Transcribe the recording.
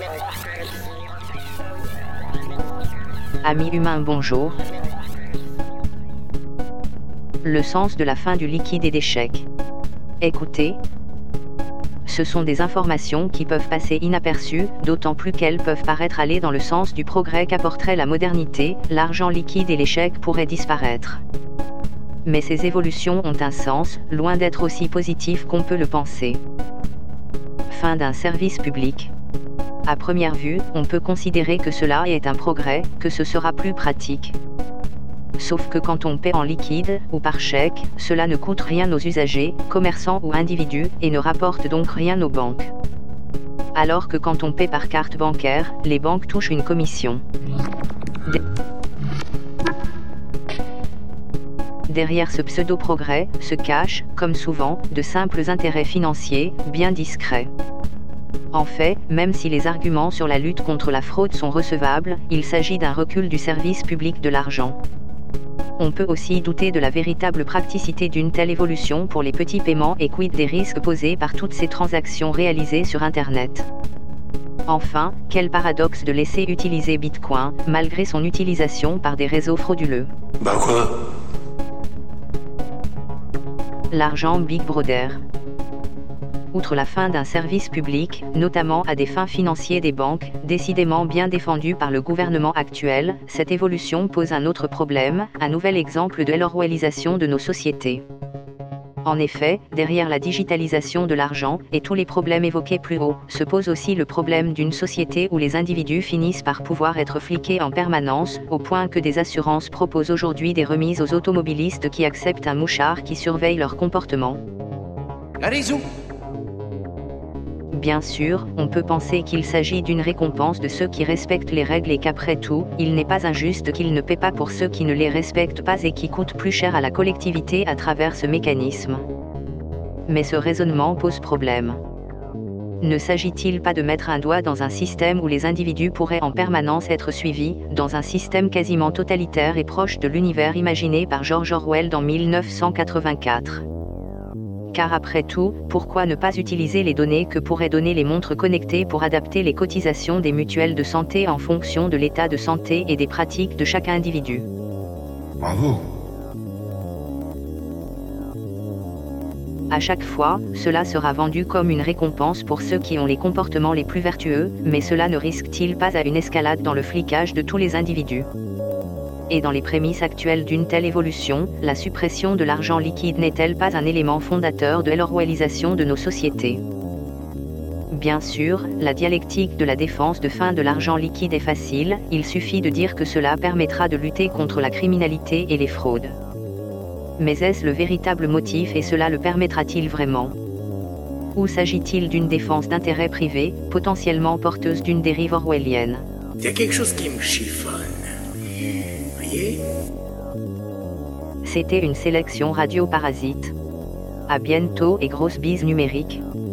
Amis humains, bonjour. Le sens de la fin du liquide et des chèques. Écoutez. Ce sont des informations qui peuvent passer inaperçues, d'autant plus qu'elles peuvent paraître aller dans le sens du progrès qu'apporterait la modernité, l'argent liquide et les chèques pourraient disparaître. Mais ces évolutions ont un sens, loin d'être aussi positif qu'on peut le penser. Fin d'un service public. À première vue, on peut considérer que cela est un progrès, que ce sera plus pratique. Sauf que quand on paie en liquide, ou par chèque, cela ne coûte rien aux usagers, commerçants ou individus, et ne rapporte donc rien aux banques. Alors que quand on paie par carte bancaire, les banques touchent une commission. Derrière ce pseudo-progrès, se cachent, comme souvent, de simples intérêts financiers, bien discrets. En fait, même si les arguments sur la lutte contre la fraude sont recevables, il s'agit d'un recul du service public de l'argent. On peut aussi douter de la véritable praticité d'une telle évolution pour les petits paiements et quid des risques posés par toutes ces transactions réalisées sur Internet. Enfin, quel paradoxe de laisser utiliser Bitcoin, malgré son utilisation par des réseaux frauduleux. Bah quoi ? L'argent Big Brother. Outre la fin d'un service public, notamment à des fins financières des banques, décidément bien défendue par le gouvernement actuel, cette évolution pose un autre problème, un nouvel exemple de l'orwellisation de nos sociétés. En effet, derrière la digitalisation de l'argent, et tous les problèmes évoqués plus haut, se pose aussi le problème d'une société où les individus finissent par pouvoir être fliqués en permanence, au point que des assurances proposent aujourd'hui des remises aux automobilistes qui acceptent un mouchard qui surveille leur comportement. Allez-y. Bien sûr, on peut penser qu'il s'agit d'une récompense de ceux qui respectent les règles et qu'après tout, il n'est pas injuste qu'ils ne paient pas pour ceux qui ne les respectent pas et qui coûtent plus cher à la collectivité à travers ce mécanisme. Mais ce raisonnement pose problème. Ne s'agit-il pas de mettre un doigt dans un système où les individus pourraient en permanence être suivis, dans un système quasiment totalitaire et proche de l'univers imaginé par George Orwell dans 1984 ? Car après tout, pourquoi ne pas utiliser les données que pourraient donner les montres connectées pour adapter les cotisations des mutuelles de santé en fonction de l'état de santé et des pratiques de chaque individu ? Bravo. À chaque fois, cela sera vendu comme une récompense pour ceux qui ont les comportements les plus vertueux, mais cela ne risque-t-il pas à une escalade dans le flicage de tous les individus ? Et dans les prémices actuelles d'une telle évolution, la suppression de l'argent liquide n'est-elle pas un élément fondateur de l'orwellisation de nos sociétés ? Bien sûr, la dialectique de la défense de fin de l'argent liquide est facile, il suffit de dire que cela permettra de lutter contre la criminalité et les fraudes. Mais est-ce le véritable motif et cela le permettra-t-il vraiment ? Ou s'agit-il d'une défense d'intérêts privés, potentiellement porteuse d'une dérive orwellienne ? Il y a quelque chose qui me chiffonne. Voyez ? C'était une sélection Radio Parasite. À bientôt et grosse bise numérique.